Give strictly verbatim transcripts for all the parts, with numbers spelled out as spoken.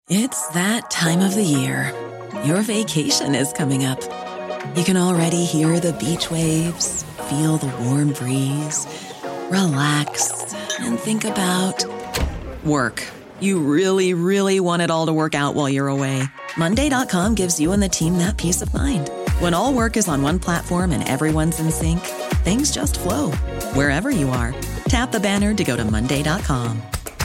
It's that time of the year. Your vacation is coming up. You can already hear the beach waves, feel the warm breeze, relax, and think about work. You really, really want it all to work out while you're away. Monday dot com gives you and the team that peace of mind. When all work is on one platform and everyone's in sync, things just flow. Wherever you are, tap the banner to go to Monday dot com.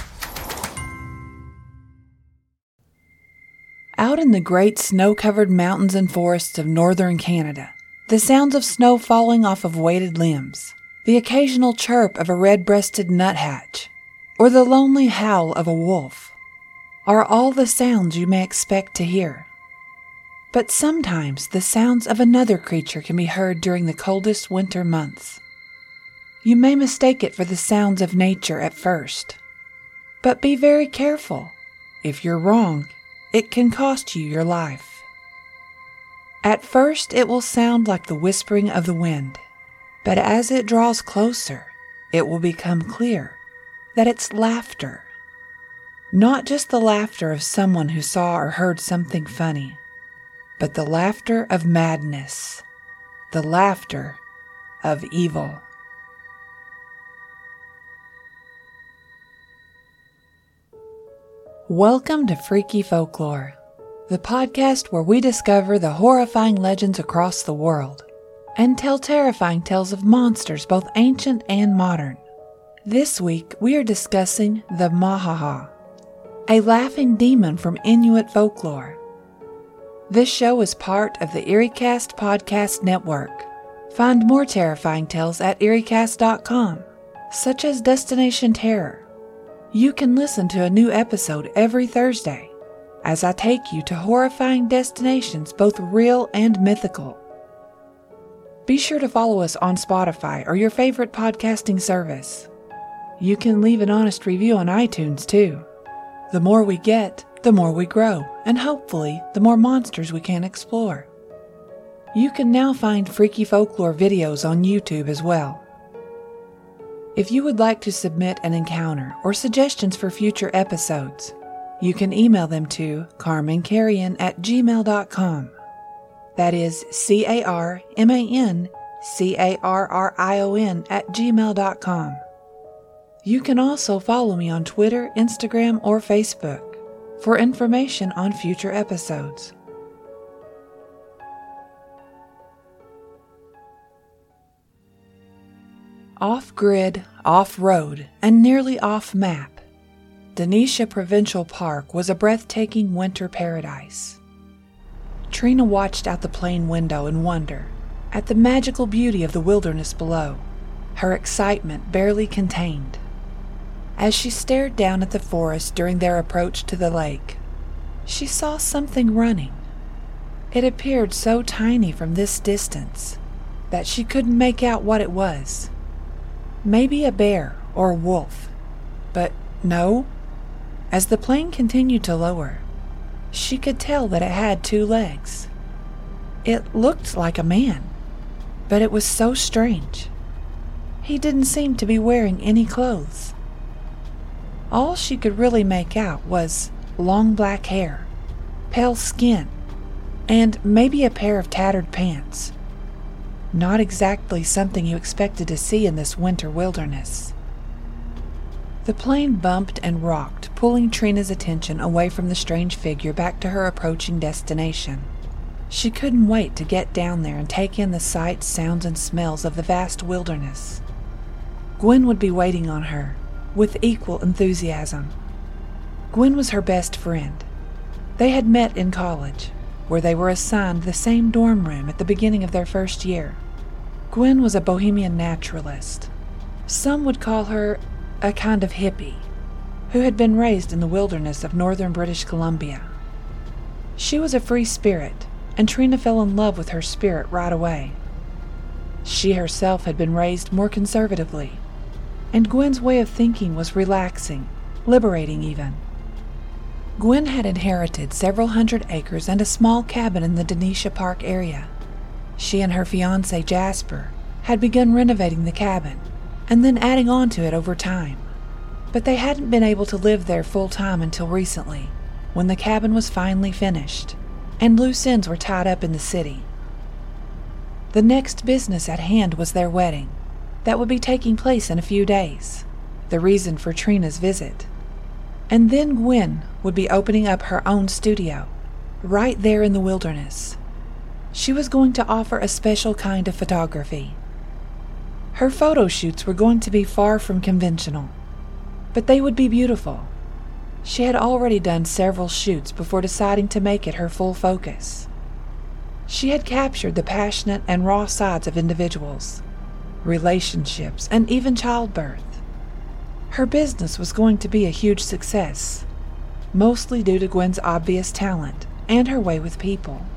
Out in the great snow-covered mountains and forests of northern Canada, the sounds of snow falling off of weighted limbs, the occasional chirp of a red-breasted nuthatch, or the lonely howl of a wolf, are all the sounds you may expect to hear. But sometimes the sounds of another creature can be heard during the coldest winter months. You may mistake it for the sounds of nature at first, but be very careful. If you're wrong, it can cost you your life. At first, it will sound like the whispering of the wind, but as it draws closer, it will become clear that it's laughter. Not just the laughter of someone who saw or heard something funny, but the laughter of madness, the laughter of evil. Welcome to Freaky Folklore, the podcast where we discover the horrifying legends across the world and tell terrifying tales of monsters both ancient and modern. This week we are discussing the Mahaha, a laughing demon from Inuit folklore. This show is part of the EerieCast podcast network. Find more terrifying tales at eerie cast dot com, such as Destination Terror. You can listen to a new episode every Thursday as I take you to horrifying destinations, both real and mythical. Be sure to follow us on Spotify or your favorite podcasting service. You can leave an honest review on iTunes too. The more we get, the more we grow, and hopefully the more monsters we can explore. You can now find Freaky Folklore videos on YouTube as well. If you would like to submit an encounter or suggestions for future episodes, you can email them to carmancarrion at gmail dot com. That is C A R M A N C A R R I O N at gmail dot com. You can also follow me on Twitter, Instagram, or Facebook for information on future episodes. Off-grid, off-road, and nearly off-map, Denisha Provincial Park was a breathtaking winter paradise. Trina watched out the plane window in wonder at the magical beauty of the wilderness below, her excitement barely contained. As she stared down at the forest during their approach to the lake, she saw something running. It appeared so tiny from this distance that she couldn't make out what it was. Maybe a bear or a wolf, but no. As the plane continued to lower, she could tell that it had two legs. It looked like a man, but it was so strange. He didn't seem to be wearing any clothes. All she could really make out was long black hair, pale skin, and maybe a pair of tattered pants. Not exactly something you expected to see in this winter wilderness. The plane bumped and rocked, pulling Trina's attention away from the strange figure back to her approaching destination. She couldn't wait to get down there and take in the sights, sounds, and smells of the vast wilderness. Gwen would be waiting on her, with equal enthusiasm. Gwen was her best friend. They had met in college, where they were assigned the same dorm room at the beginning of their first year. Gwen was a bohemian naturalist. Some would call her a kind of hippie, who had been raised in the wilderness of northern British Columbia. She was a free spirit, and Trina fell in love with her spirit right away. She herself had been raised more conservatively, and Gwen's way of thinking was relaxing, liberating even. Gwen had inherited several hundred acres and a small cabin in the Denisha Park area. She and her fiancé Jasper had begun renovating the cabin and then adding on to it over time, but they hadn't been able to live there full time until recently. when the cabin was finally finished, and loose ends were tied up in the city. The next business at hand was their wedding, that would be taking place in a few days, the reason for Trina's visit. And then Gwen would be opening up her own studio, right there in the wilderness. She was going to offer a special kind of photography. Her photo shoots were going to be far from conventional, but they would be beautiful. She had already done several shoots before deciding to make it her full focus. She had captured the passionate and raw sides of individuals, relationships, and even childbirth. Her business was going to be a huge success, mostly due to Gwen's obvious talent and her way with people.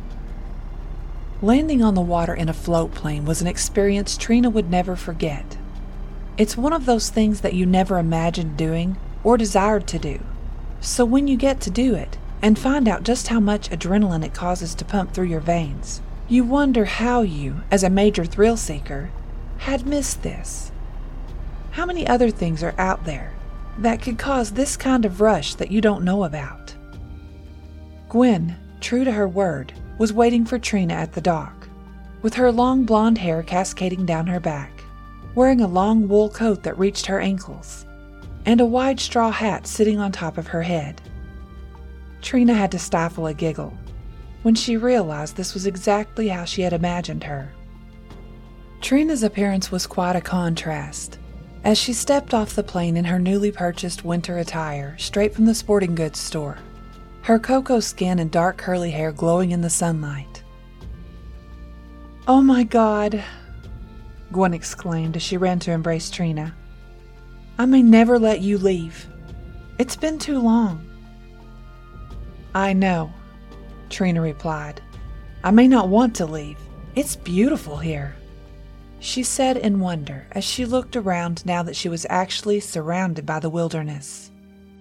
Landing on the water in a float plane was an experience Trina would never forget. It's one of those things that you never imagined doing or desired to do. So when you get to do it and find out just how much adrenaline it causes to pump through your veins, you wonder how you, as a major thrill seeker, had missed this. How many other things are out there that could cause this kind of rush that you don't know about? Gwen, true to her word, was waiting for Trina at the dock, with her long blonde hair cascading down her back, wearing a long wool coat that reached her ankles, and a wide straw hat sitting on top of her head. Trina had to stifle a giggle when she realized this was exactly how she had imagined her. Trina's appearance was quite a contrast, as she stepped off the plane in her newly purchased winter attire straight from the sporting goods store, her cocoa skin and dark curly hair glowing in the sunlight. "Oh my God," Gwen exclaimed as she ran to embrace Trina. "I may never let you leave. It's been too long." "I know," Trina replied. "I may not want to leave. It's beautiful here," she said in wonder as she looked around now that she was actually surrounded by the wilderness.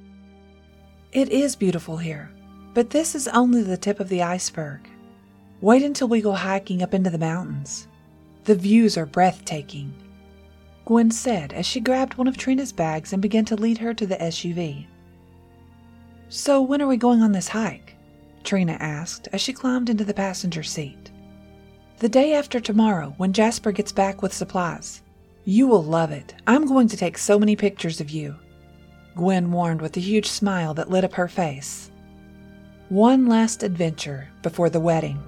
"It is beautiful here, but this is only the tip of the iceberg. Wait until we go hiking up into the mountains. The views are breathtaking," Gwen said as she grabbed one of Trina's bags and began to lead her to the S U V. "So when are we going on this hike?" Trina asked as she climbed into the passenger seat. "The day after tomorrow, when Jasper gets back with supplies. You will love it. I'm going to take so many pictures of you," Gwen warned with a huge smile that lit up her face. One last adventure before the wedding.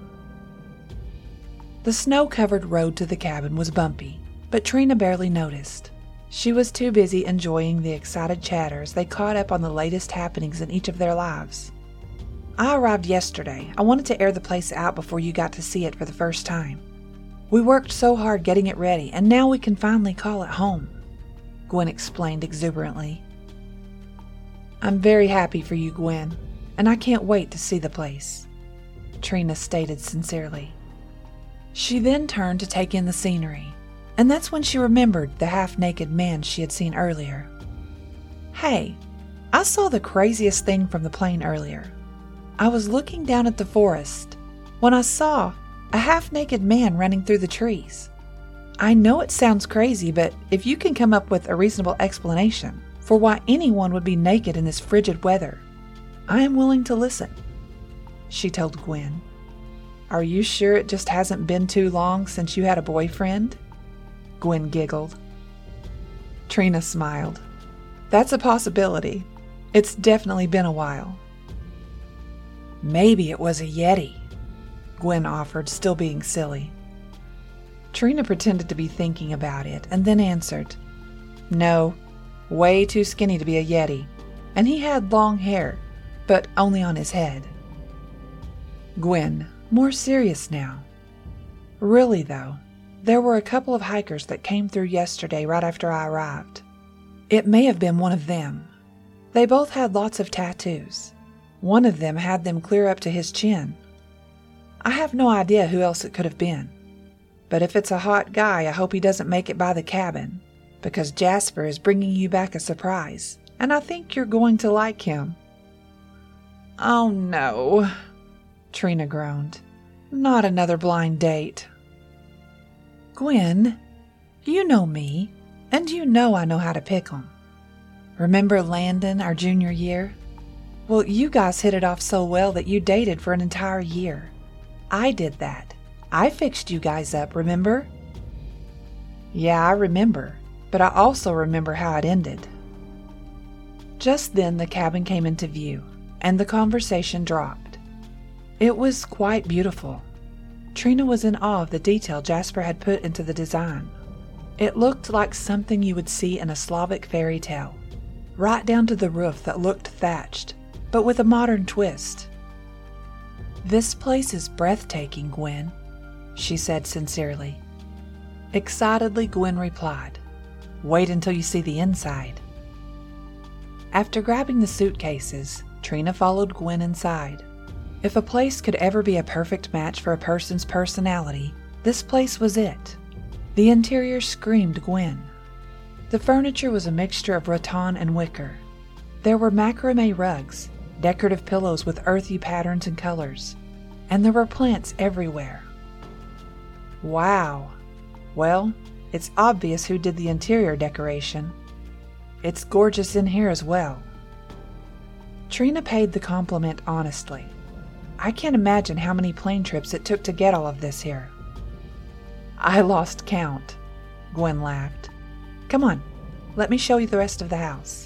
The snow-covered road to the cabin was bumpy, but Trina barely noticed. She was too busy enjoying the excited chatter as they caught up on the latest happenings in each of their lives. "I arrived yesterday. I wanted to air the place out before you got to see it for the first time. We worked so hard getting it ready, and now we can finally call it home," Gwen explained exuberantly. "I'm very happy for you, Gwen, and I can't wait to see the place," Trina stated sincerely. She then turned to take in the scenery, and that's when she remembered the half-naked man she had seen earlier. "Hey, I saw the craziest thing from the plane earlier. I was looking down at the forest when I saw a half-naked man running through the trees. I know it sounds crazy, but if you can come up with a reasonable explanation for why anyone would be naked in this frigid weather, I am willing to listen," she told Gwen. "Are you sure it just hasn't been too long since you had a boyfriend?" Gwen giggled. Trina smiled. "That's a possibility. It's definitely been a while." "Maybe it was a Yeti," Gwen offered, still being silly. Trina pretended to be thinking about it and then answered, "No, way too skinny to be a Yeti, and he had long hair, but only on his head." Gwen, more serious now. "Really though, there were a couple of hikers that came through yesterday right after I arrived. It may have been one of them. They both had lots of tattoos. One of them had them clear up to his chin. I have no idea who else it could have been. But if it's a hot guy, I hope he doesn't make it by the cabin, because Jasper is bringing you back a surprise, and I think you're going to like him." "Oh no," Trina groaned. "Not another blind date." "Gwen, you know me, and you know I know how to pick 'em. Remember Landon our junior year? Well, you guys hit it off so well that you dated for an entire year. I did that. I fixed you guys up, remember? Yeah, I remember, but I also remember how it ended. Just then the cabin came into view, and the conversation dropped. It was quite beautiful. Trina was in awe of the detail Jasper had put into the design. It looked like something you would see in a Slavic fairy tale, right down to the roof that looked thatched, but with a modern twist. "This place is breathtaking, Gwen," she said sincerely. Excitedly, Gwen replied, "Wait until you see the inside." After grabbing the suitcases, Trina followed Gwen inside. If a place could ever be a perfect match for a person's personality, this place was it. The interior screamed Gwen. The furniture was a mixture of rattan and wicker. There were macrame rugs, decorative pillows with earthy patterns and colors, and there were plants everywhere. Wow. Well, it's obvious who did the interior decoration. It's gorgeous in here as well. Trina paid the compliment honestly. I can't imagine how many plane trips it took to get all of this here. I lost count, Gwen laughed. Come on, let me show you the rest of the house.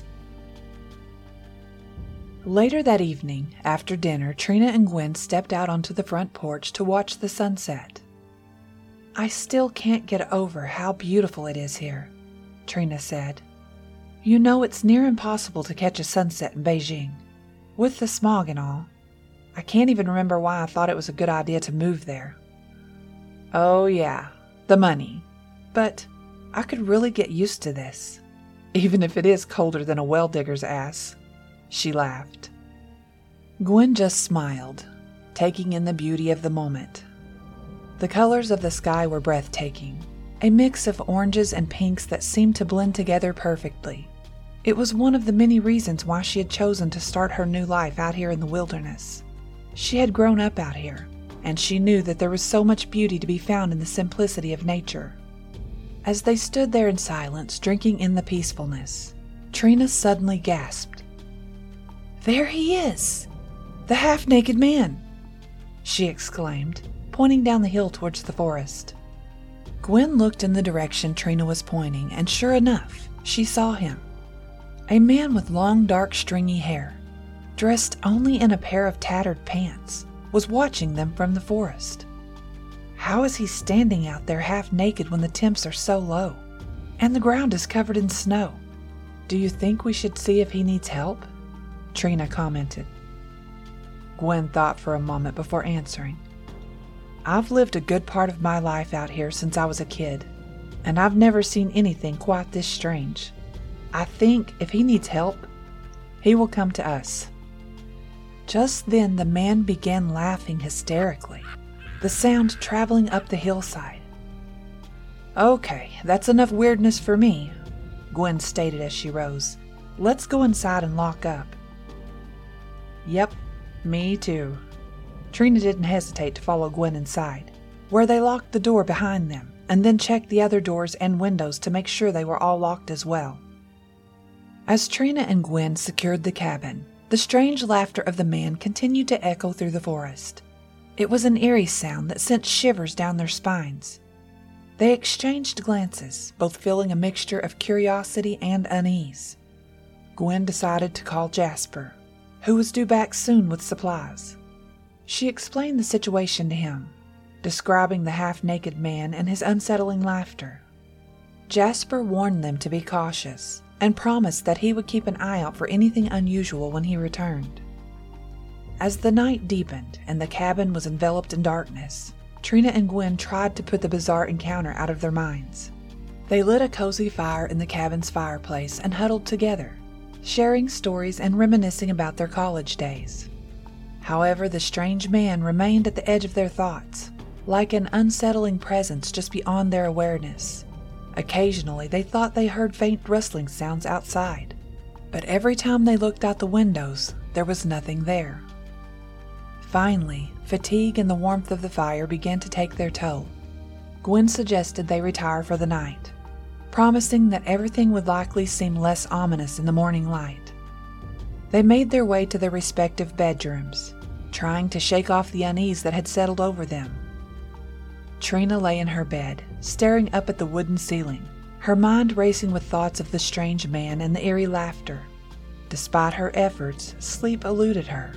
Later that evening, after dinner, Trina and Gwen stepped out onto the front porch to watch the sunset. I still can't get over how beautiful it is here, Trina said. You know it's near impossible to catch a sunset in Beijing, with the smog and all. I can't even remember why I thought it was a good idea to move there. Oh yeah, the money. But I could really get used to this, even if it is colder than a well digger's ass. She laughed. Gwen just smiled, taking in the beauty of the moment. The colors of the sky were breathtaking, a mix of oranges and pinks that seemed to blend together perfectly. It was one of the many reasons why she had chosen to start her new life out here in the wilderness. She had grown up out here, and she knew that there was so much beauty to be found in the simplicity of nature. As they stood there in silence, drinking in the peacefulness, Trina suddenly gasped. There he is! The half-naked man! She exclaimed, pointing down the hill towards the forest. Gwen looked in the direction Trina was pointing, and sure enough, she saw him. A man with long, dark, stringy hair, dressed only in a pair of tattered pants, was watching them from the forest. How is he standing out there half naked when the temps are so low, and the ground is covered in snow? Do you think we should see if he needs help? Trina commented. Gwen thought for a moment before answering. I've lived a good part of my life out here since I was a kid, and I've never seen anything quite this strange. I think if he needs help, he will come to us. Just then the man began laughing hysterically, the sound traveling up the hillside. Okay, that's enough weirdness for me, Gwen stated as she rose. Let's go inside and lock up. Yep, me too. Trina didn't hesitate to follow Gwen inside, where they locked the door behind them and then checked the other doors and windows to make sure they were all locked as well. As Trina and Gwen secured the cabin, the strange laughter of the man continued to echo through the forest. It was an eerie sound that sent shivers down their spines. They exchanged glances, both feeling a mixture of curiosity and unease. Gwen decided to call Jasper, who was due back soon with supplies. She explained the situation to him, describing the half-naked man and his unsettling laughter. Jasper warned them to be cautious and promised that he would keep an eye out for anything unusual when he returned. As the night deepened and the cabin was enveloped in darkness, Trina and Gwen tried to put the bizarre encounter out of their minds. They lit a cozy fire in the cabin's fireplace and huddled together, sharing stories and reminiscing about their college days. However, the strange man remained at the edge of their thoughts, like an unsettling presence just beyond their awareness. Occasionally, they thought they heard faint rustling sounds outside, but every time they looked out the windows, there was nothing there. Finally, fatigue and the warmth of the fire began to take their toll. Gwen suggested they retire for the night, promising that everything would likely seem less ominous in the morning light. They made their way to their respective bedrooms, trying to shake off the unease that had settled over them. Trina lay in her bed, staring up at the wooden ceiling, her mind racing with thoughts of the strange man and the eerie laughter. Despite her efforts, sleep eluded her.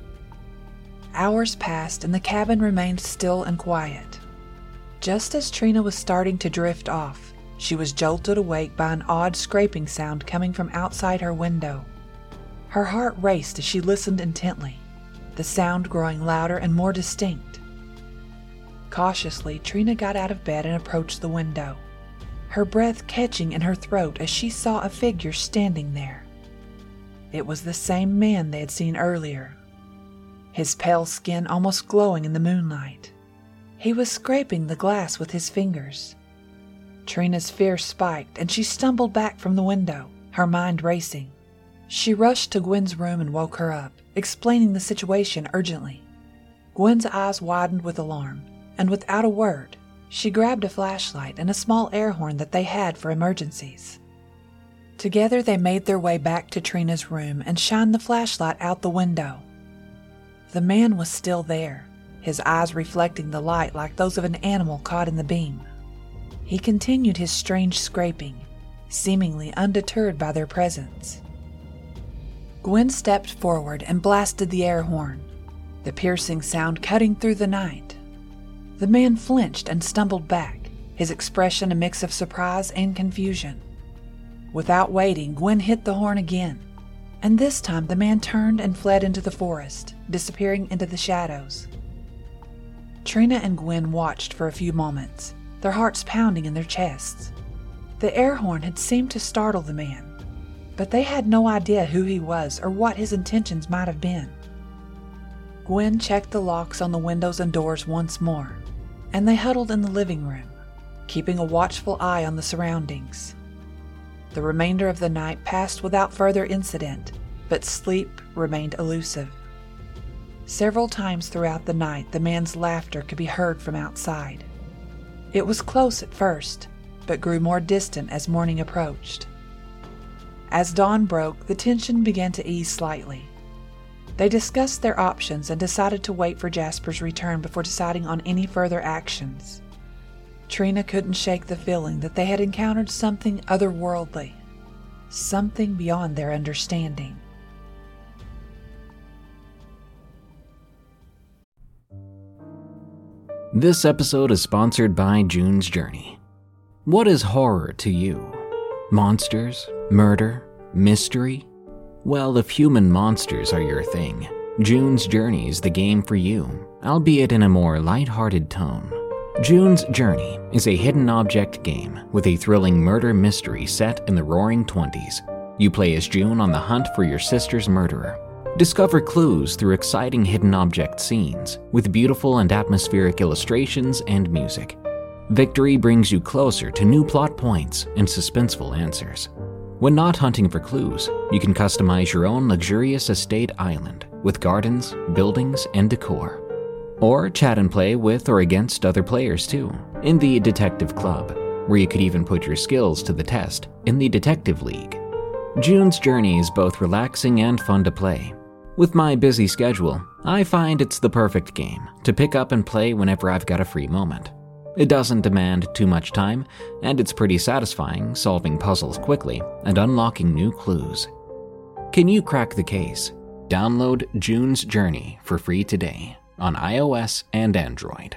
Hours passed and the cabin remained still and quiet. Just as Trina was starting to drift off, she was jolted awake by an odd scraping sound coming from outside her window. Her heart raced as she listened intently, the sound growing louder and more distinct. Cautiously, Trina got out of bed and approached the window, her breath catching in her throat as she saw a figure standing there. It was the same man they had seen earlier, his pale skin almost glowing in the moonlight. He was scraping the glass with his fingers. Trina's fear spiked and she stumbled back from the window, her mind racing. She rushed to Gwen's room and woke her up, explaining the situation urgently. Gwen's eyes widened with alarm, and without a word, she grabbed a flashlight and a small air horn that they had for emergencies. Together they made their way back to Trina's room and shined the flashlight out the window. The man was still there, his eyes reflecting the light like those of an animal caught in the beam. He continued his strange scraping, seemingly undeterred by their presence. Gwen stepped forward and blasted the air horn, the piercing sound cutting through the night. The man flinched and stumbled back, his expression a mix of surprise and confusion. Without waiting, Gwen hit the horn again, and this time the man turned and fled into the forest, disappearing into the shadows. Trina and Gwen watched for a few moments, their hearts pounding in their chests. The air horn had seemed to startle the man, but they had no idea who he was or what his intentions might have been. Gwen checked the locks on the windows and doors once more, and they huddled in the living room, keeping a watchful eye on the surroundings. The remainder of the night passed without further incident, but sleep remained elusive. Several times throughout the night, the man's laughter could be heard from outside. It was close at first, but grew more distant as morning approached. As dawn broke, the tension began to ease slightly. They discussed their options and decided to wait for Jasper's return before deciding on any further actions. Trina couldn't shake the feeling that they had encountered something otherworldly, something beyond their understanding. This episode is sponsored by June's Journey. What is horror to you? Monsters? Murder? Mystery? Well, if human monsters are your thing, June's Journey is the game for you, albeit in a more lighthearted tone. June's Journey is a hidden object game with a thrilling murder mystery set in the roaring twenties. You play as June on the hunt for your sister's murderer. Discover clues through exciting hidden object scenes with beautiful and atmospheric illustrations and music. Victory brings you closer to new plot points and suspenseful answers. When not hunting for clues, you can customize your own luxurious estate island with gardens, buildings, and decor. Or chat and play with or against other players too, in the Detective Club, where you could even put your skills to the test in the Detective League. June's Journey is both relaxing and fun to play. With my busy schedule, I find it's the perfect game to pick up and play whenever I've got a free moment. It doesn't demand too much time, and it's pretty satisfying solving puzzles quickly and unlocking new clues. Can you crack the case? Download June's Journey for free today on iOS and Android.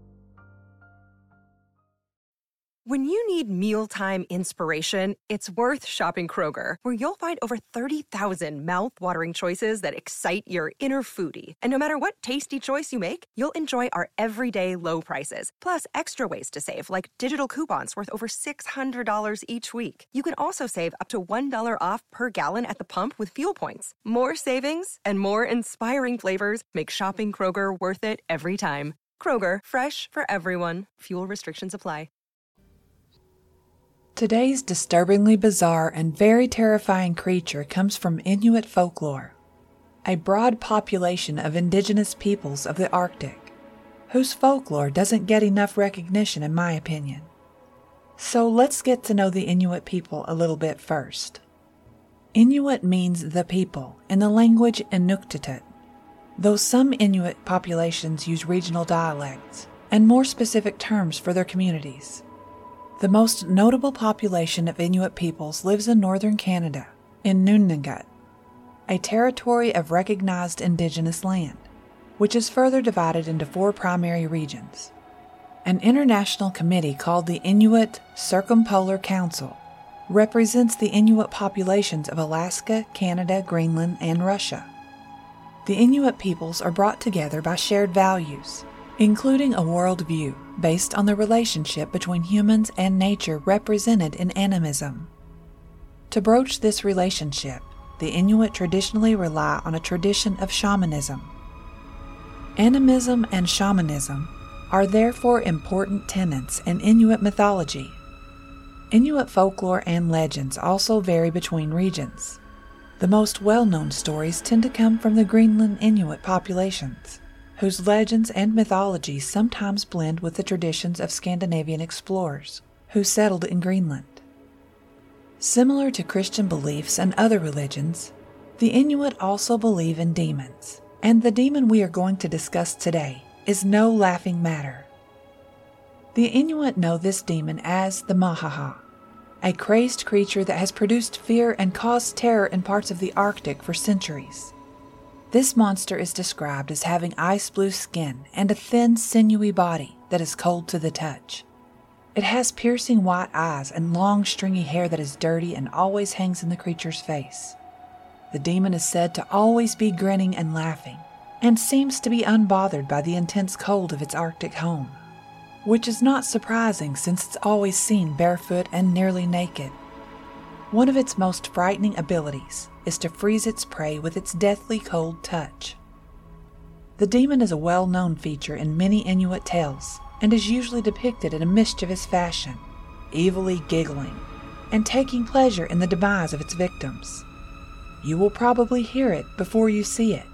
When you need mealtime inspiration, it's worth shopping Kroger, where you'll find over thirty thousand mouth-watering choices that excite your inner foodie. And no matter what tasty choice you make, you'll enjoy our everyday low prices, plus extra ways to save, like digital coupons worth over six hundred dollars each week. You can also save up to one dollar off per gallon at the pump with fuel points. More savings and more inspiring flavors make shopping Kroger worth it every time. Kroger, fresh for everyone. Fuel restrictions apply. Today's disturbingly bizarre and very terrifying creature comes from Inuit folklore, a broad population of indigenous peoples of the Arctic, whose folklore doesn't get enough recognition in my opinion. So let's get to know the Inuit people a little bit first. Inuit means the people in the language Inuktitut, though some Inuit populations use regional dialects and more specific terms for their communities. The most notable population of Inuit peoples lives in northern Canada, in Nunavut, a territory of recognized indigenous land, which is further divided into four primary regions. An international committee called the Inuit Circumpolar Council represents the Inuit populations of Alaska, Canada, Greenland, and Russia. The Inuit peoples are brought together by shared values, including a worldview based on the relationship between humans and nature represented in animism. To broach this relationship, the Inuit traditionally rely on a tradition of shamanism. Animism and shamanism are therefore important tenets in Inuit mythology. Inuit folklore and legends also vary between regions. The most well-known stories tend to come from the Greenland Inuit populations, whose legends and mythologies sometimes blend with the traditions of Scandinavian explorers who settled in Greenland. Similar to Christian beliefs and other religions, the Inuit also believe in demons, and the demon we are going to discuss today is no laughing matter. The Inuit know this demon as the Mahaha, a crazed creature that has produced fear and caused terror in parts of the Arctic for centuries. This monster is described as having ice blue skin and a thin, sinewy body that is cold to the touch. It has piercing white eyes and long, stringy hair that is dirty and always hangs in the creature's face. The demon is said to always be grinning and laughing, and seems to be unbothered by the intense cold of its Arctic home, which is not surprising since it's always seen barefoot and nearly naked. One of its most frightening abilities is to freeze its prey with its deathly cold touch. The demon is a well-known feature in many Inuit tales and is usually depicted in a mischievous fashion, evilly giggling and taking pleasure in the demise of its victims. You will probably hear it before you see it.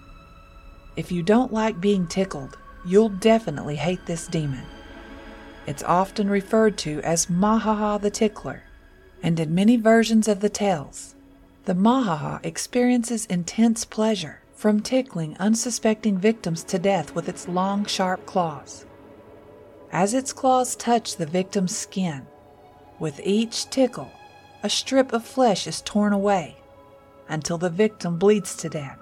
If you don't like being tickled, you'll definitely hate this demon. It's often referred to as Mahaha the Tickler, and in many versions of the tales, the Mahaha experiences intense pleasure from tickling unsuspecting victims to death with its long, sharp claws. As its claws touch the victim's skin, with each tickle, a strip of flesh is torn away until the victim bleeds to death.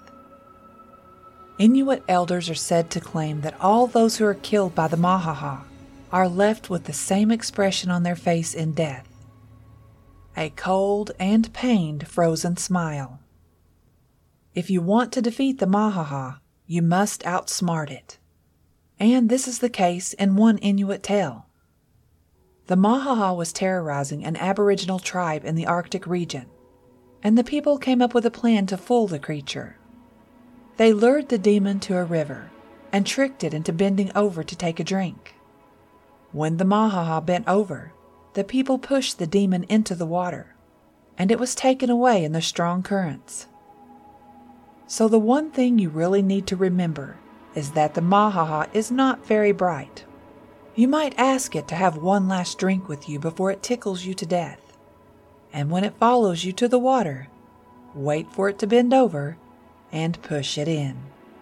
Inuit elders are said to claim that all those who are killed by the Mahaha are left with the same expression on their face in death, a cold and pained frozen smile. If you want to defeat the Mahaha, you must outsmart it. And this is the case in one Inuit tale. The Mahaha was terrorizing an Aboriginal tribe in the Arctic region, and the people came up with a plan to fool the creature. They lured the demon to a river and tricked it into bending over to take a drink. When the Mahaha bent over, the people pushed the demon into the water, and it was taken away in the strong currents. So the one thing you really need to remember is that the Mahaha is not very bright. You might ask it to have one last drink with you before it tickles you to death, and when it follows you to the water, wait for it to bend over and push it in.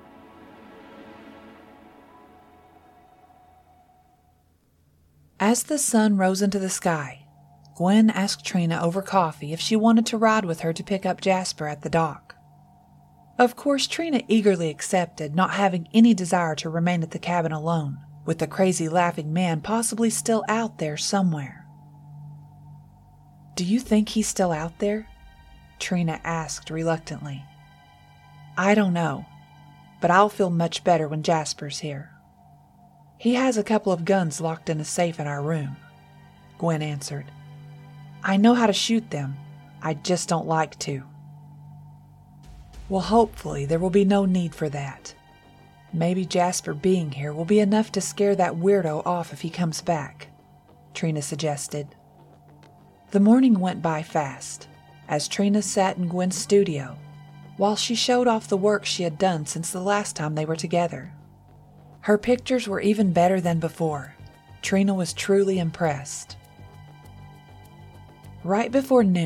As the sun rose into the sky, Gwen asked Trina over coffee if she wanted to ride with her to pick up Jasper at the dock. Of course, Trina eagerly accepted, not having any desire to remain at the cabin alone, with the crazy laughing man possibly still out there somewhere. "Do you think he's still out there?" Trina asked reluctantly. "I don't know, but I'll feel much better when Jasper's here. He has a couple of guns locked in a safe in our room," Gwen answered. "I know how to shoot them, I just don't like to." "Well, hopefully there will be no need for that. Maybe Jasper being here will be enough to scare that weirdo off if he comes back," Trina suggested. The morning went by fast, as Trina sat in Gwen's studio, while she showed off the work she had done since the last time they were together. Her pictures were even better than before. Trina was truly impressed. Right before noon,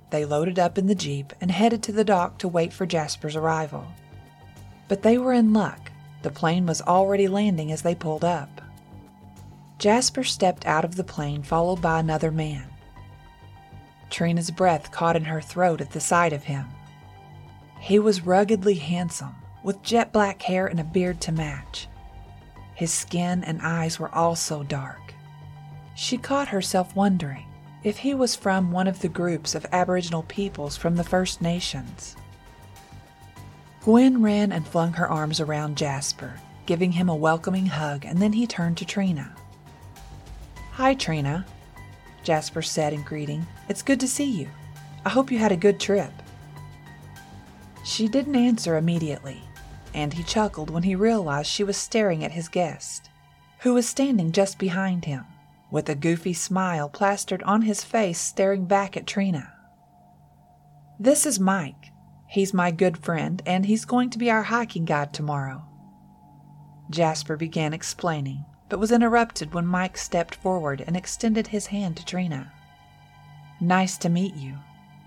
They loaded up in the Jeep and headed to the dock to wait for Jasper's arrival. But they were in luck. The plane was already landing as they pulled up. Jasper stepped out of the plane, followed by another man. Trina's breath caught in her throat at the sight of him. He was ruggedly handsome, with jet black hair and a beard to match. His skin and eyes were also dark. She caught herself wondering if he was from one of the groups of Aboriginal peoples from the First Nations. Gwen ran and flung her arms around Jasper, giving him a welcoming hug, and then he turned to Trina. "Hi, Trina," Jasper said in greeting. "It's good to see you. I hope you had a good trip." She didn't answer immediately, and he chuckled when he realized she was staring at his guest, who was standing just behind him, with a goofy smile plastered on his face, staring back at Trina. "This is Mike. He's my good friend, and he's going to be our hiking guide tomorrow." Jasper began explaining, but was interrupted when Mike stepped forward and extended his hand to Trina. "Nice to meet you."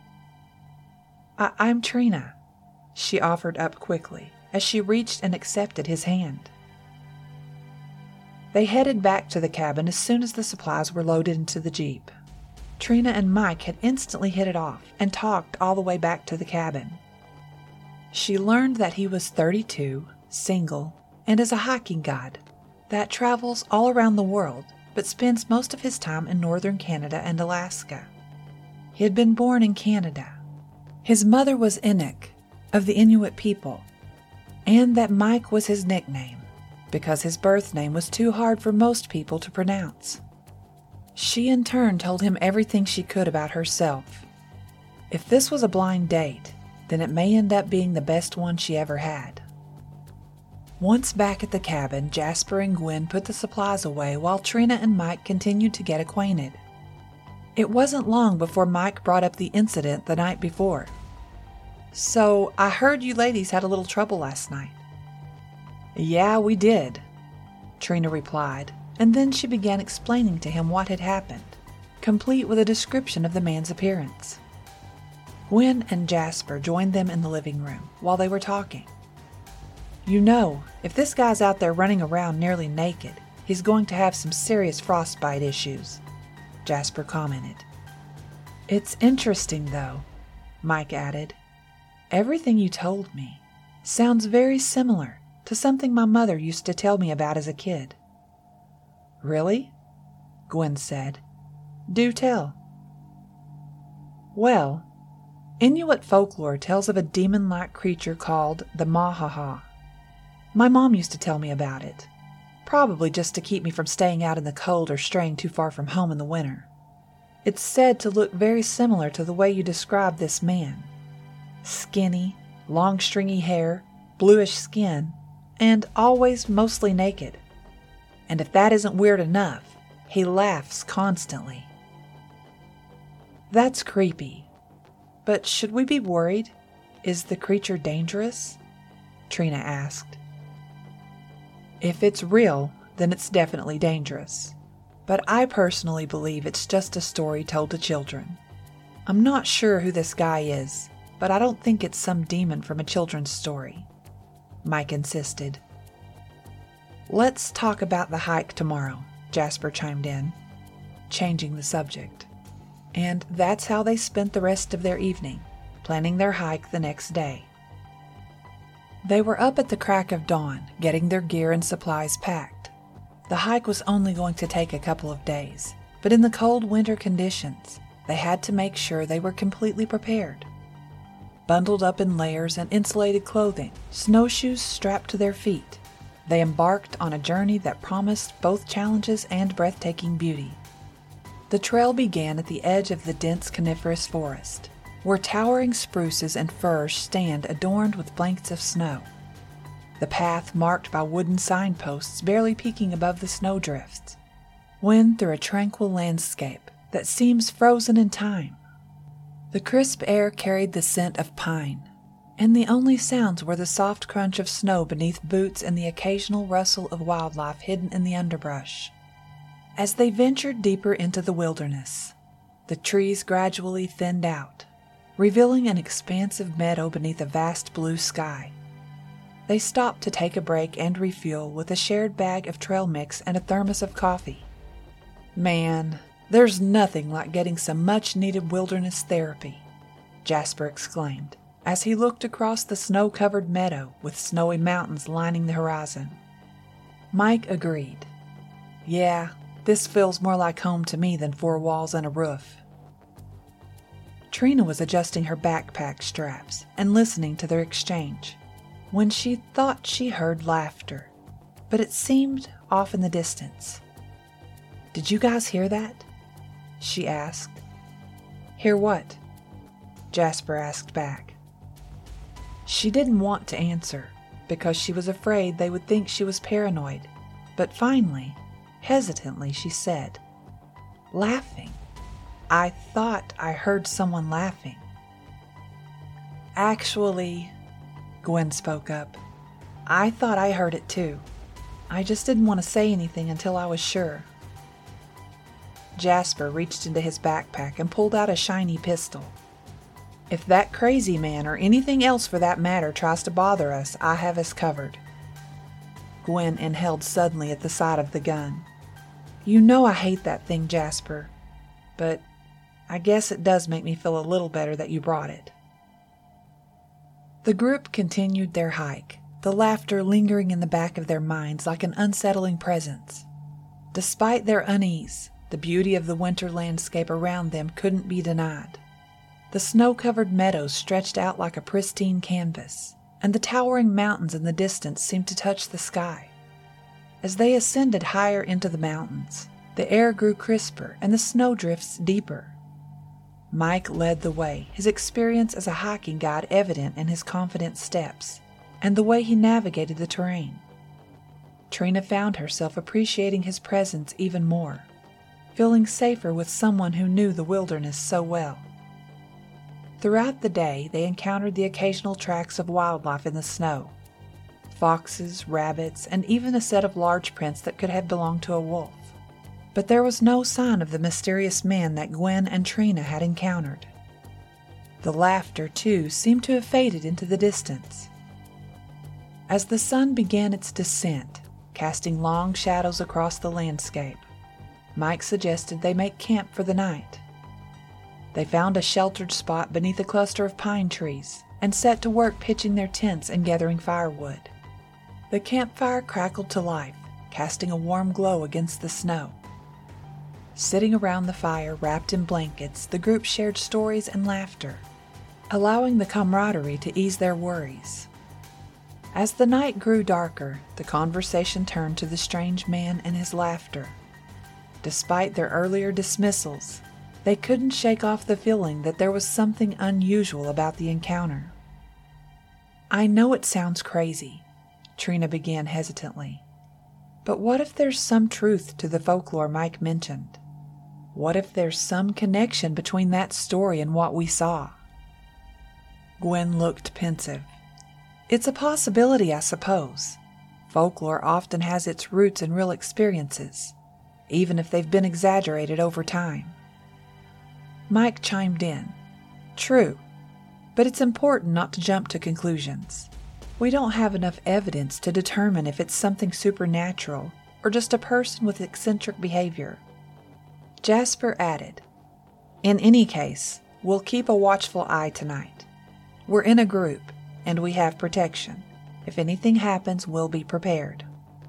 I- I'm Trina," she offered up quickly as she reached and accepted his hand. They headed back to the cabin as soon as the supplies were loaded into the Jeep. Trina and Mike had instantly hit it off and talked all the way back to the cabin. She learned that he was thirty-two, single, and is a hiking guide that travels all around the world but spends most of his time in northern Canada and Alaska. He had been born in Canada. His mother was Inuk, of the Inuit people, and that Mike was his nickname because his birth name was too hard for most people to pronounce. She in turn told him everything she could about herself. If this was a blind date, then it may end up being the best one she ever had. Once back at the cabin, Jasper and Gwen put the supplies away while Trina and Mike continued to get acquainted. It wasn't long before Mike brought up the incident the night before. "So, I heard you ladies had a little trouble last night." "Yeah, we did," Trina replied, and then she began explaining to him what had happened, complete with a description of the man's appearance. Gwen and Jasper joined them in the living room while they were talking. "You know, if this guy's out there running around nearly naked, he's going to have some serious frostbite issues," Jasper commented. "It's interesting, though," Mike added. "Everything you told me sounds very similar to something my mother used to tell me about as a kid." "Really?" Gwen said. "Do tell." "Well, Inuit folklore tells of a demon-like creature called the Mahaha. My mom used to tell me about it, probably just to keep me from staying out in the cold or straying too far from home in the winter. It's said to look very similar to the way you described this man. Skinny, long stringy hair, bluish skin, and always mostly naked. And if that isn't weird enough, he laughs constantly." "That's creepy. But should we be worried? Is the creature dangerous?" Trina asked. "If it's real, then it's definitely dangerous. But I personally believe it's just a story told to children. I'm not sure who this guy is, but I don't think it's some demon from a children's story," Mike insisted. "Let's talk about the hike tomorrow," Jasper chimed in, changing the subject. And that's how they spent the rest of their evening, planning their hike the next day. They were up at the crack of dawn, getting their gear and supplies packed. The hike was only going to take a couple of days, but in the cold winter conditions, they had to make sure they were completely prepared. Bundled up in layers and insulated clothing, snowshoes strapped to their feet, they embarked on a journey that promised both challenges and breathtaking beauty. The trail began at the edge of the dense coniferous forest, where towering spruces and firs stand adorned with blanks of snow. The path marked by wooden signposts barely peeking above the snowdrifts, wend through a tranquil landscape that seems frozen in time. The crisp air carried the scent of pine, and the only sounds were the soft crunch of snow beneath boots and the occasional rustle of wildlife hidden in the underbrush. As they ventured deeper into the wilderness, the trees gradually thinned out, revealing an expansive meadow beneath a vast blue sky. They stopped to take a break and refuel with a shared bag of trail mix and a thermos of coffee. Man, there's nothing like getting some much-needed wilderness therapy, Jasper exclaimed as he looked across the snow-covered meadow with snowy mountains lining the horizon. Mike agreed. Yeah, this feels more like home to me than four walls and a roof. Trina was adjusting her backpack straps and listening to their exchange when she thought she heard laughter, but it seemed off in the distance. "Did you guys hear that?" she asked. "Hear what?" Jasper asked back. She didn't want to answer because she was afraid they would think she was paranoid, but finally, hesitantly, she said, "Laughing. I thought I heard someone laughing." "Actually," Gwen spoke up, "I thought I heard it too. I just didn't want to say anything until I was sure." Jasper reached into his backpack and pulled out a shiny pistol. "If that crazy man, or anything else for that matter, tries to bother us, I have us covered." Gwen inhaled suddenly at the sight of the gun. "You know I hate that thing, Jasper, but I guess it does make me feel a little better that you brought it." The group continued their hike, the laughter lingering in the back of their minds like an unsettling presence. Despite their unease, the beauty of the winter landscape around them couldn't be denied. The snow-covered meadows stretched out like a pristine canvas, and the towering mountains in the distance seemed to touch the sky. As they ascended higher into the mountains, the air grew crisper and the snowdrifts deeper. Mike led the way, his experience as a hiking guide evident in his confident steps and the way he navigated the terrain. Trina found herself appreciating his presence even more, feeling safer with someone who knew the wilderness so well. Throughout the day, they encountered the occasional tracks of wildlife in the snow. Foxes, rabbits, and even a set of large prints that could have belonged to a wolf. But there was no sign of the mysterious man that Gwen and Trina had encountered. The laughter, too, seemed to have faded into the distance. As the sun began its descent, casting long shadows across the landscape, Mike suggested they make camp for the night. They found a sheltered spot beneath a cluster of pine trees and set to work pitching their tents and gathering firewood. The campfire crackled to life, casting a warm glow against the snow. Sitting around the fire wrapped in blankets, the group shared stories and laughter, allowing the camaraderie to ease their worries. As the night grew darker, the conversation turned to the strange man and his laughter. Despite their earlier dismissals, they couldn't shake off the feeling that there was something unusual about the encounter. "I know it sounds crazy," Trina began hesitantly, "but what if there's some truth to the folklore Mike mentioned? What if there's some connection between that story and what we saw?" Gwen looked pensive. "It's a possibility, I suppose. Folklore often has its roots in real experiences, even if they've been exaggerated over time." Mike chimed in. "True, but it's important not to jump to conclusions. We don't have enough evidence to determine if it's something supernatural or just a person with eccentric behavior." Jasper added, "In any case, we'll keep a watchful eye tonight. We're in a group, and we have protection. If anything happens, we'll be prepared."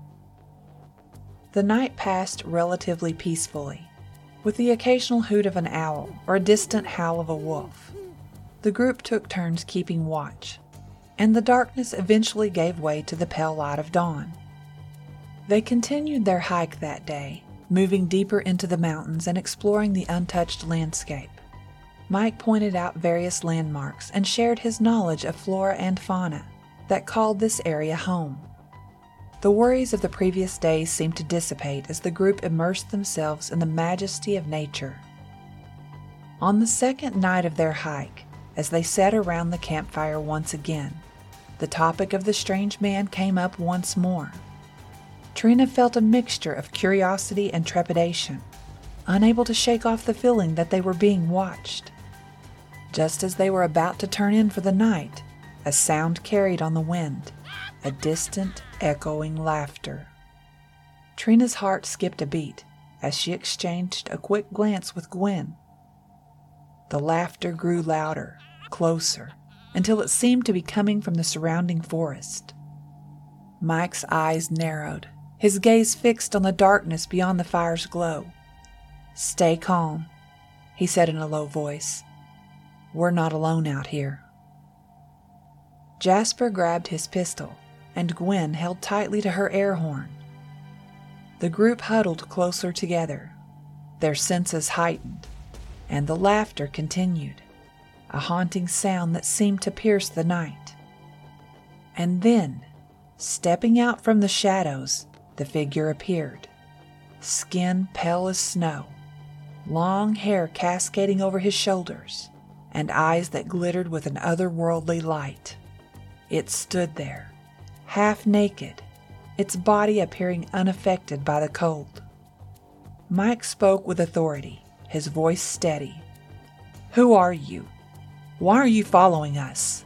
The night passed relatively peacefully, with the occasional hoot of an owl or a distant howl of a wolf. The group took turns keeping watch, and the darkness eventually gave way to the pale light of dawn. They continued their hike that day, moving deeper into the mountains and exploring the untouched landscape. Mike pointed out various landmarks and shared his knowledge of flora and fauna that called this area home. The worries of the previous days seemed to dissipate as the group immersed themselves in the majesty of nature. On the second night of their hike, as they sat around the campfire once again, the topic of the strange man came up once more. Trina felt a mixture of curiosity and trepidation, unable to shake off the feeling that they were being watched. Just as they were about to turn in for the night, a sound carried on the wind, a distant, echoing laughter. Trina's heart skipped a beat as she exchanged a quick glance with Gwen. The laughter grew louder, closer, until it seemed to be coming from the surrounding forest. Mike's eyes narrowed, his gaze fixed on the darkness beyond the fire's glow. "Stay calm," he said in a low voice. "We're not alone out here." Jasper grabbed his pistol, and Gwen held tightly to her air horn. The group huddled closer together, their senses heightened, and the laughter continued, a haunting sound that seemed to pierce the night. And then, stepping out from the shadows, the figure appeared, skin pale as snow, long hair cascading over his shoulders, and eyes that glittered with an otherworldly light. It stood there, half naked, its body appearing unaffected by the cold. Mike spoke with authority, his voice steady. "Who are you? Why are you following us?"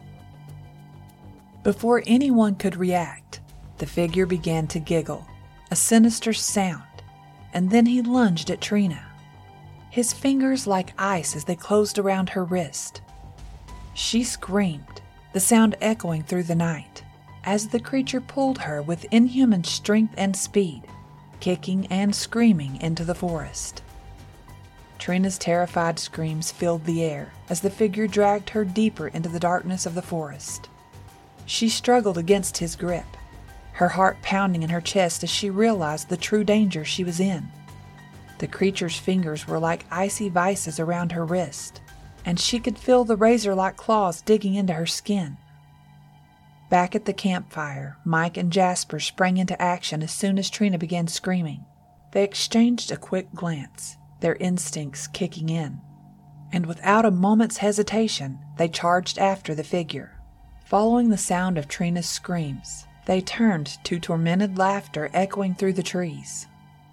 Before anyone could react, the figure began to giggle, a sinister sound, and then he lunged at Trina, his fingers like ice as they closed around her wrist. She screamed, the sound echoing through the night, as the creature pulled her with inhuman strength and speed, kicking and screaming into the forest. Trina's terrified screams filled the air as the figure dragged her deeper into the darkness of the forest. She struggled against his grip, her heart pounding in her chest as she realized the true danger she was in. The creature's fingers were like icy vices around her wrist, and she could feel the razor-like claws digging into her skin. Back at the campfire, Mike and Jasper sprang into action as soon as Trina began screaming. They exchanged a quick glance, their instincts kicking in, and without a moment's hesitation, they charged after the figure. Following the sound of Trina's screams, they turned to tormented laughter echoing through the trees.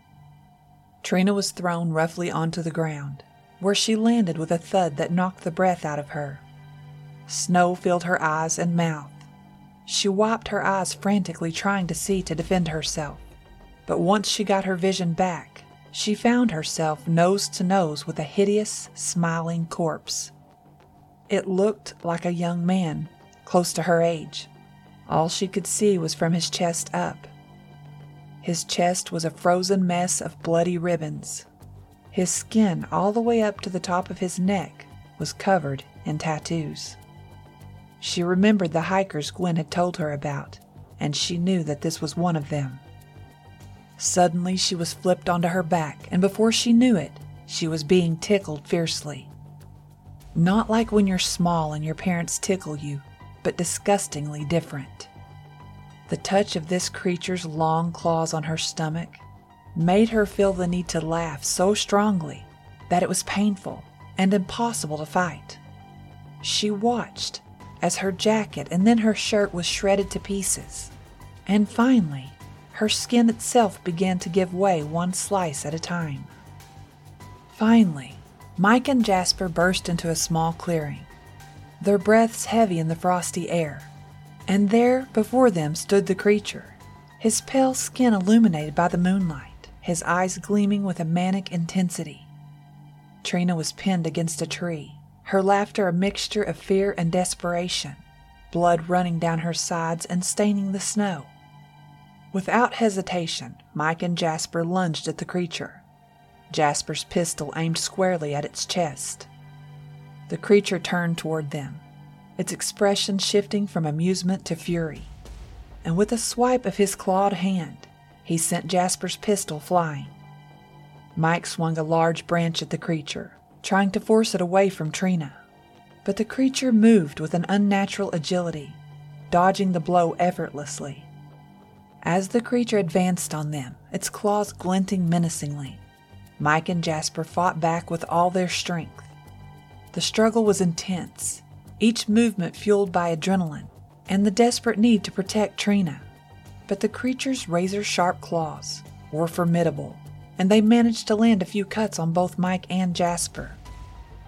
Trina was thrown roughly onto the ground, where she landed with a thud that knocked the breath out of her. Snow filled her eyes and mouth. She wiped her eyes frantically, trying to see to defend herself. But once she got her vision back, she found herself nose to nose with a hideous, smiling corpse. It looked like a young man, close to her age. All she could see was from his chest up. His chest was a frozen mess of bloody ribbons. His skin, all the way up to the top of his neck, was covered in tattoos. She remembered the hikers Gwen had told her about, and she knew that this was one of them. Suddenly she was flipped onto her back, and before she knew it, she was being tickled fiercely. Not like when you're small and your parents tickle you, but disgustingly different. The touch of this creature's long claws on her stomach made her feel the need to laugh so strongly that it was painful and impossible to fight. She watched as her jacket and then her shirt was shredded to pieces, and finally, her skin itself began to give way one slice at a time. Finally, Mike and Jasper burst into a small clearing, their breaths heavy in the frosty air, and there before them stood the creature, his pale skin illuminated by the moonlight, his eyes gleaming with a manic intensity. Trina was pinned against a tree, her laughter a mixture of fear and desperation, blood running down her sides and staining the snow. Without hesitation, Mike and Jasper lunged at the creature, Jasper's pistol aimed squarely at its chest. The creature turned toward them, its expression shifting from amusement to fury, and with a swipe of his clawed hand, he sent Jasper's pistol flying. Mike swung a large branch at the creature, trying to force it away from Trina, but the creature moved with an unnatural agility, dodging the blow effortlessly. As the creature advanced on them, its claws glinting menacingly, Mike and Jasper fought back with all their strength. The struggle was intense, each movement fueled by adrenaline and the desperate need to protect Trina. But the creature's razor-sharp claws were formidable, and they managed to land a few cuts on both Mike and Jasper.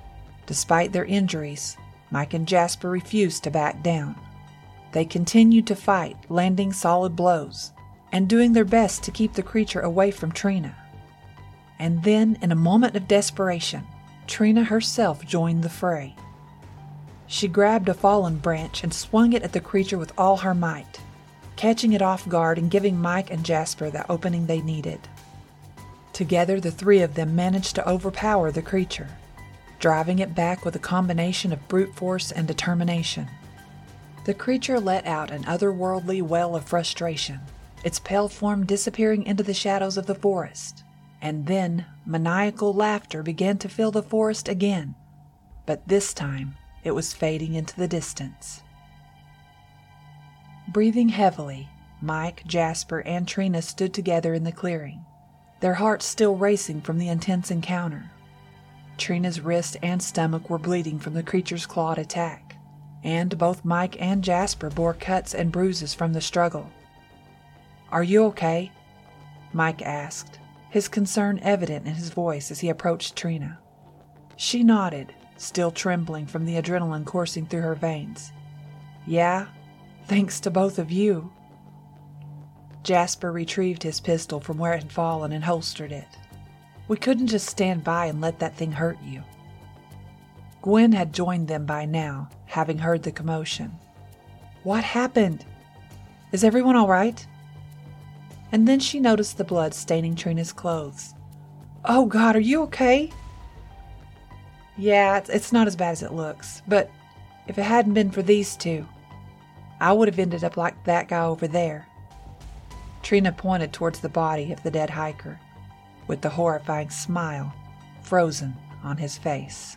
Despite their injuries, Mike and Jasper refused to back down. They continued to fight, landing solid blows, and doing their best to keep the creature away from Trina. And then, in a moment of desperation, Trina herself joined the fray. She grabbed a fallen branch and swung it at the creature with all her might, catching it off guard and giving Mike and Jasper the opening they needed. Together, the three of them managed to overpower the creature, driving it back with a combination of brute force and determination. The creature let out an otherworldly wail of frustration, its pale form disappearing into the shadows of the forest, and then maniacal laughter began to fill the forest again, but this time it was fading into the distance. Breathing heavily, Mike, Jasper, and Trina stood together in the clearing, their hearts still racing from the intense encounter. Trina's wrist and stomach were bleeding from the creature's clawed attack, and both Mike and Jasper bore cuts and bruises from the struggle. "Are you okay?" Mike asked, his concern evident in his voice as he approached Trina. She nodded, still trembling from the adrenaline coursing through her veins. "Yeah, thanks to both of you." Jasper retrieved his pistol from where it had fallen and holstered it. "We couldn't just stand by and let that thing hurt you." Gwen had joined them by now, having heard the commotion. "What happened? Is everyone all right?" And then she noticed the blood staining Trina's clothes. "Oh God, are you okay?" "Yeah, it's, it's not as bad as it looks, but if it hadn't been for these two, I would have ended up like that guy over there." Trina pointed towards the body of the dead hiker, with the horrifying smile frozen on his face.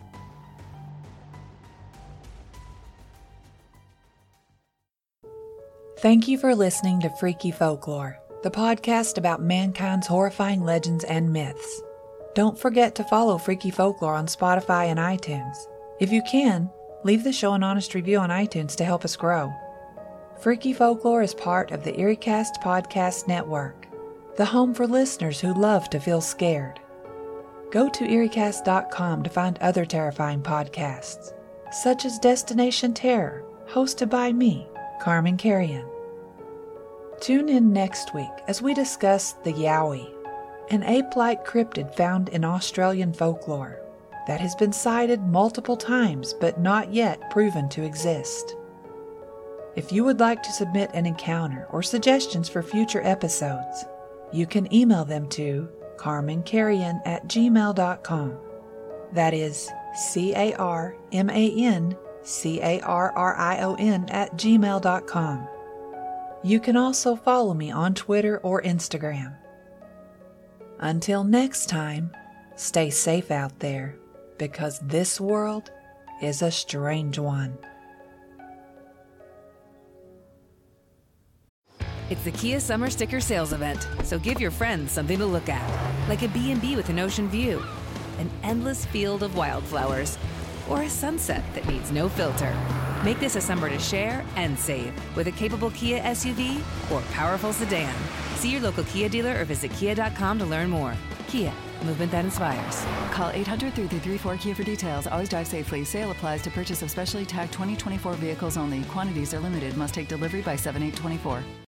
Thank you for listening to Freaky Folklore, the podcast about mankind's horrifying legends and myths. Don't forget to follow Freaky Folklore on Spotify and iTunes. If you can, leave the show an honest review on iTunes to help us grow. Freaky Folklore is part of the EerieCast Podcast Network, the home for listeners who love to feel scared. Go to eerie cast dot com to find other terrifying podcasts, such as Destination Terror, hosted by me, Carmen Carrion. Tune in next week as we discuss the Yowie, an ape-like cryptid found in Australian folklore that has been cited multiple times but not yet proven to exist. If you would like to submit an encounter or suggestions for future episodes, you can email them to carmencarrion at gmail dot com. That is C A R M A N C A R R I O N at gmail dot com. You can also follow me on Twitter or Instagram. Until next time, stay safe out there, because this world is a strange one. It's the Kia Summer Sticker Sales Event, so give your friends something to look at, like a B and B with an ocean view, an endless field of wildflowers, or a sunset that needs no filter. Make this a summer to share and save with a capable Kia S U V or powerful sedan. See your local Kia dealer or visit kia dot com to learn more. Kia, movement that inspires. Call eight hundred, three three three, four K I A for details. Always drive safely. Sale applies to purchase of specially tagged twenty twenty-four vehicles only. Quantities are limited. Must take delivery by seven eight twenty-four.